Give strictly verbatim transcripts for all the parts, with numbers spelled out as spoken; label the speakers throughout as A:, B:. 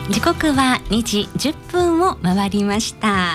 A: 時刻はにじじゅっぷんを回りました。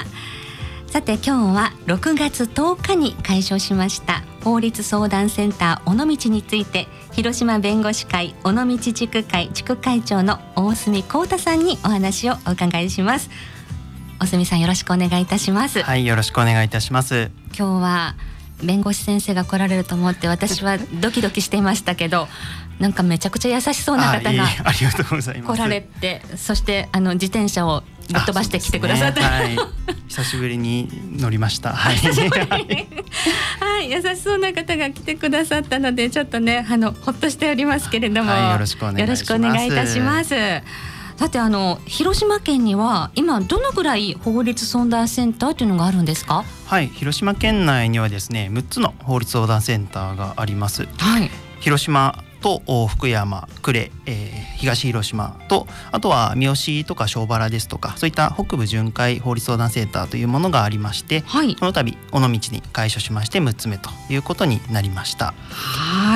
A: さて今日はろくがつとおかに開所しました法律相談センター尾道について、広島弁護士会尾道地区会地区会長の大隅幸太さんにお話をお伺いします。大隅さん、よろしくお願いいたします。
B: はい、よろしくお願いいたします。
A: 今日は弁護士先生が来られると思って私はドキドキしていましたけどなんかめちゃくちゃ優しそうな方が
B: ありがとうございます。
A: 来られて、そしてあの自転車をぶっ飛ばしてきてくださった、
B: ね、はい、久しぶりに乗りましたはい、
A: はい、優しそうな方が来てくださったのでちょっとねあのほっとしておりますけれども、
B: はい、よろしくお願いします。
A: よろしくお願いいたします。さてあの広島県には今どのぐらい法律相談センターというのがあるんですか？
B: はい、広島県内にはですねむっつの法律相談センターがあります。
A: はい、
B: 広島と福山、呉、えー、東広島と、あとは三好とか庄原ですとか、そういった北部巡回法律相談センターというものがありまして、はい、この度尾道に開所しましてむっつめということになりました。
A: はい、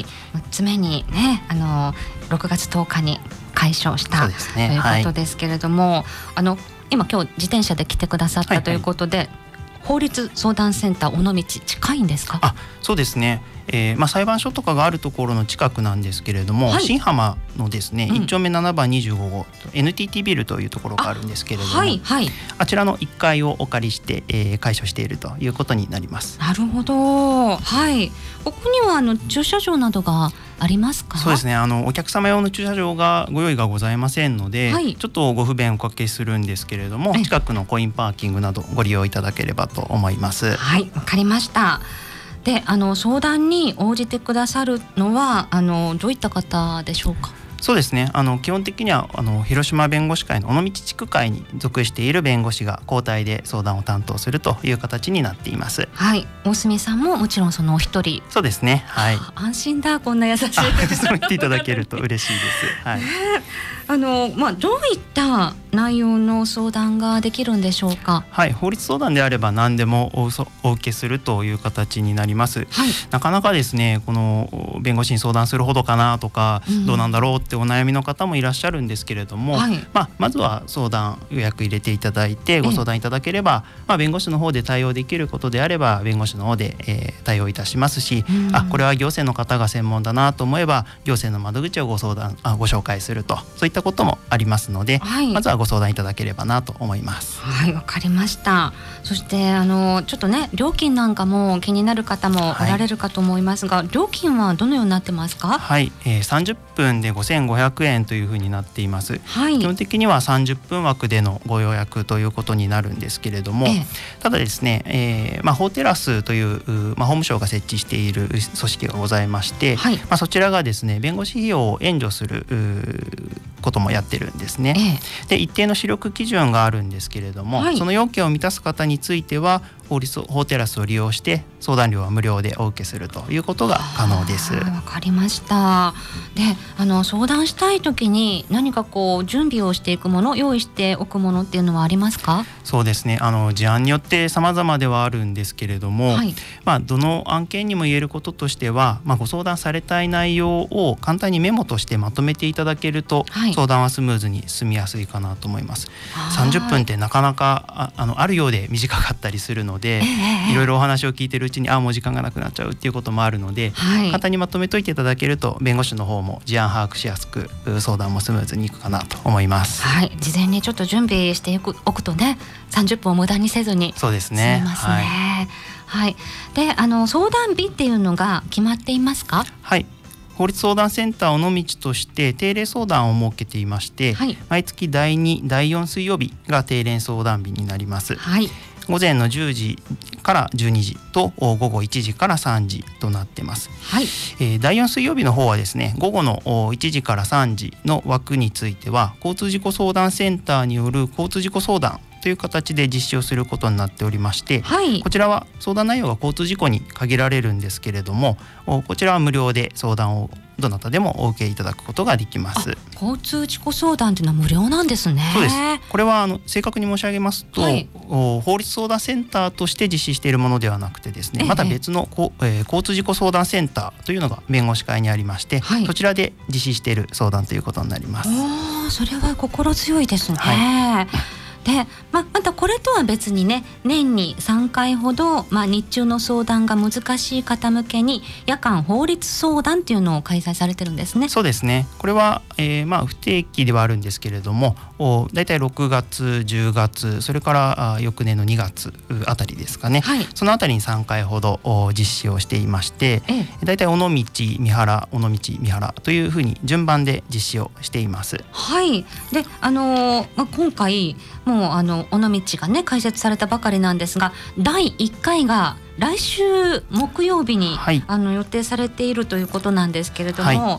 A: むっつめにね、あのろくがつとおかに開所した、ね、ということですけれども、はい、あの今今日自転車で来てくださったということで、はいはい、法律相談センター尾道近いんですか？
B: あ、そうですね、えーまあ、裁判所とかがあるところの近くなんですけれども、はい、新浜のですね、うん、いっ丁目ななばんにじゅうごごう エヌティーティー ビルというところがあるんですけれども、 あ,、はいはい、あちらのいっかいをお借りして、えー、開所しているということになります。
A: なるほど、はい、ここにはあの駐車場などがありますか？
B: そうですね、あのお客様用の駐車場がご用意がございませんので、はい、ちょっとご不便おかけするんですけれども、近くのコインパーキングなどご利用いただければと思います。
A: はい、わかりました。で、あの相談に応じてくださるのはあのどういった方でしょうか？
B: そうですね、あの基本的にはあの広島弁護士会の尾道地区会に属している弁護士が交代で相談を担当するという形になっています。
A: はい、大隅さんももちろんそのお一人。
B: そうですね、はい、
A: 安心だ、こんな優しいそう
B: 言っていただけると嬉しいです、はい、
A: あのまあ、どういった内容の相談ができるんでしょうか？
B: はい、法律相談であれば何でも お, お受けするという形になります、はい、なかなかですねこの弁護士に相談するほどかなとか、うん、どうなんだろうってお悩みの方もいらっしゃるんですけれども、はい、まあ、まずは相談予約入れていただいてご相談いただければ、まあ、弁護士の方で対応できることであれば弁護士の方で、えー、対応いたしますし、うん、あこれは行政の方が専門だなと思えば行政の窓口をご相談あご紹介すると、そういったこともありますので、はい、まずはご相談いただければなと思います。
A: はい、わかりました。そしてあのちょっとね料金なんかも気になる方もおられるかと思いますが、はい、料金はどのようになってますか？
B: はい、えー、さんじゅっぷんでごせんごひゃくえんというふうになっています、はい、基本的にはさんじゅっぷん枠でのご予約ということになるんですけれども、ええ、ただですね、えーまあ、法テラスという、まあ、法務省が設置している組織がございまして、はい、まあ、そちらがですね弁護士費用を援助することもやってるんですね、ええ、で一定の視力基準があるんですけれども、はい、その要件を満たす方については法律法テラスを利用して相談料は無料でお受けするということが可能です。
A: わかりました。で、あの相談したい時に何かこう準備をしていくもの、用意しておくものっていうのはありますか？
B: そうですね、あの事案によって様々ではあるんですけれども、はい、まあ、どの案件にも言えることとしては、まあ、ご相談されたい内容を簡単にメモとしてまとめていただけると、はい、相談はスムーズに進みやすいかなと思います。さんじゅっぷんってなかなか あ, あ, のあるようで短かったりするので、えー、いろいろお話を聞いてるうちにあもう時間がなくなっちゃうっていうこともあるので、はい、簡単にまとめといていただけると弁護士の方も事案把握しやすく相談もスムーズにいくかなと思います。
A: はい、事前にちょっと準備しておくとねさんじゅっぷんを無駄にせずに
B: そうですね、
A: 済みますね。はいはい、であの相談日っていうのが決まっていますか？
B: はい、法律相談センター尾道として定例相談を設けていまして、はい、毎月だいに、だいよん水曜日が定例相談日になります。はい、午前のじゅうじからじゅうにじと午後いちじからさんじとなってます。はい、えー、だいよん水曜日の方はですね午後のいちじからさんじの枠については交通事故相談センターによる交通事故相談という形で実施をすることになっておりまして、はい、こちらは相談内容が交通事故に限られるんですけれども、こちらは無料で相談をどなたでもお受けいただくことができます。
A: 交通事故相談というのは無料なんですね。
B: そうです。これはあの正確に申し上げますと、はい、法律相談センターとして実施しているものではなくてですね、ええ、また別の、えー、交通事故相談センターというのが弁護士会にありまして、はい、そちらで実施している相談ということになります。
A: あ、それは心強いですね。
B: はい
A: で、ままたこれとは別にね、年にさんかいほど、まあ、日中の相談が難しい方向けに夜間法律相談っていうのを開催されてるんですね。
B: そうですね。これは、えーまあ、不定期ではあるんですけれども、だいたいろくがつじゅうがつ、それからあ翌年のにがつあたりですかね、はい、そのあたりにさんかいほど実施をしていまして、だいたい尾道三原尾道三原というふうに順番で実施をしています。
A: はい。で、あのーまあ、今回もうあの尾道がね開設されたばかりなんですが、だいいっかいが来週木曜日に、はい、あの予定されているということなんですけれども、はい、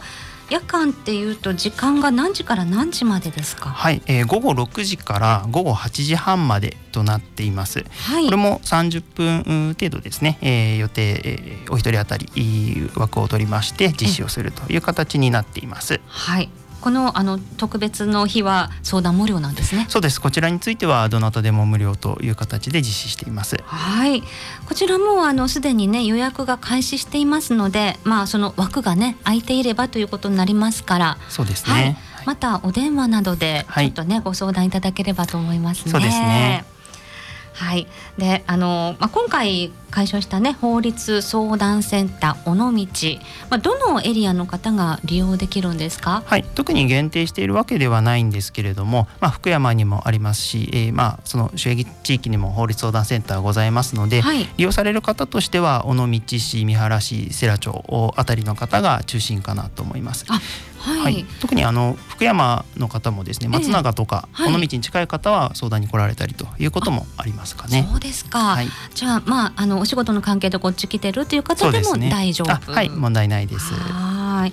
A: 夜間っていうと時間が何時から何時までですか？
B: はい、えー、午後ろくじから午後はちじはんまでとなっています。はい、これもさんじゅっぷん程度ですね、えー、予定、えー、お一人当たり枠を取りまして実施をするという形になっています。
A: はい。このあの特別の日は相談無料なんですね。
B: そうです。こちらについてはどなたでも無料という形で実施しています。
A: はい。こちらもあのすでにね予約が開始していますので、まあその枠がね空いていればということになりますから。
B: そうですね。
A: はい、またお電話などでちょっとね、はい、ご相談いただければと思いますね。
B: そうですね。
A: はい。で、あの、まあ、今回開所したね法律相談センター尾道、まあ、どのエリアの方が利用できるんですか？
B: はい、特に限定しているわけではないんですけれども、まあ、福山にもありますし、えー、まあその周辺地域にも法律相談センターございますので、はい、利用される方としては尾道市、三原市、世羅町あたりの方が中心かなと思います。
A: あ、はい
B: はい、特にあの福山の方もですね、松永とか尾道に近い方は相談に来られたりということもありますかね。
A: そうですか。はい、じゃあ、まあ、あのお仕事の関係でこっち来てるという方でも大丈夫？
B: ね、はい、問題ないです。
A: はい、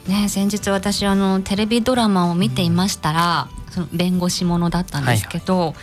A: ね、先日私あのテレビドラマを見ていましたら、うん、その弁護士ものだったんですけど、はいはい、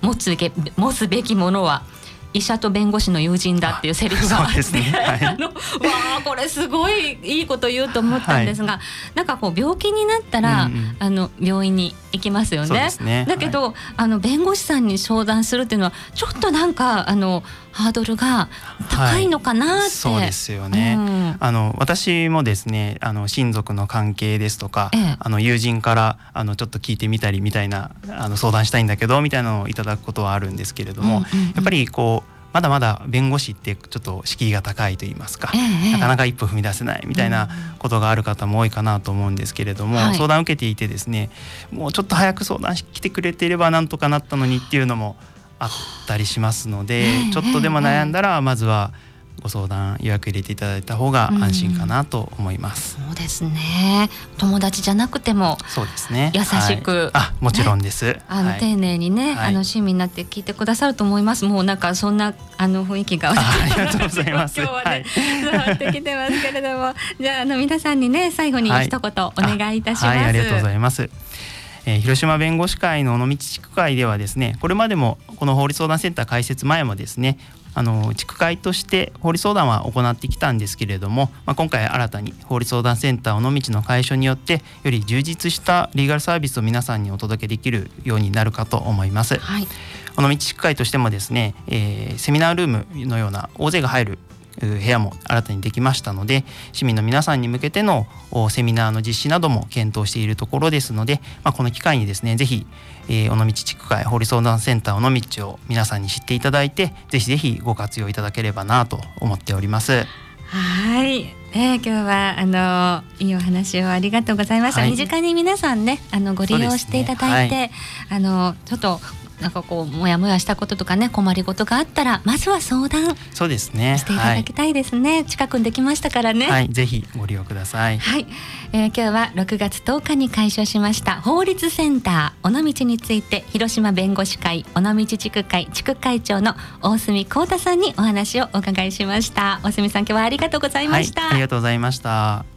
A: 持つべき、持つべきものは医者と弁護士の友人だっていうセリフがあって、ね、はい、あのわあこれすごいいいこと言うと思ったんですが、はい、なんかこう病気になったら、うんうん、あの病院に行きますよ ね, そうですね。だけど、はい、あの弁護士さんに相談するっていうのはちょっとなんかあのハードルが高いのかなって、はい、
B: そうですよね。うん、あの私もですね、あの親族の関係ですとか、ええ、あの友人からあのちょっと聞いてみたりみたいな、あの相談したいんだけどみたいなのをいただくことはあるんですけれども、うんうんうん、やっぱりこうまだまだ弁護士ってちょっと敷居が高いといいますか、ええ、なかなか一歩踏み出せないみたいなことがある方も多いかなと思うんですけれども、はい、相談を受けていてですね、もうちょっと早く相談来てくれていればなんとかなったのにっていうのもあったりしますので、ええ、ちょっとでも悩んだらまずはご相談予約入れていただいた方が安心かなと思います。
A: うん、そうですね。友達じゃなくてもそうですね、優しく、はい、
B: あもちろんです、
A: ね、あの、はい、丁寧にね、はい、あの親身になって聞いてくださると思います。もうなんかそんなあの雰囲気が
B: ありがとうございます。
A: 今日はね、伝わってきてますけれどもじゃあ、あの皆さんにね最後に一言お願いいたします。
B: はい、はい、ありがとうございます。えー、広島弁護士会の尾道地区会ではですね、これまでもこの法律相談センター開設前もですね、あの地区会として法律相談は行ってきたんですけれども、まあ、今回新たに法律相談センター尾道の開所によってより充実したリーガルサービスを皆さんにお届けできるようになるかと思います。はい、尾道地区会としてもですね、えー、セミナールームのような大勢が入る部屋も新たにできましたので、市民の皆さんに向けてのセミナーの実施なども検討しているところですので、まあ、この機会にですね、ぜひ、えー、尾道地区会法律相談センター尾道を皆さんに知っていただいて、ぜひぜひご活用いただければなと思っております。
A: はい、えー、今日はあのいいお話をありがとうございました。はい、身近に皆さんね、あのご利用していただいて、ね、はい、あのちょっとなんかこうモヤモヤしたこととかね、困りごとがあったらまずは相談
B: そうですね
A: していただきたいですね。はい、近くにできましたからね。
B: はい、ぜひご利用ください。
A: はい、えー、今日はろくがつとおかに開所しました法律センター尾道について、広島弁護士会尾道地区会地区会長の大隅幸太さんにお話をお伺いしました。大隅さん、今日はありがとうございました。
B: はい、ありがとうございました。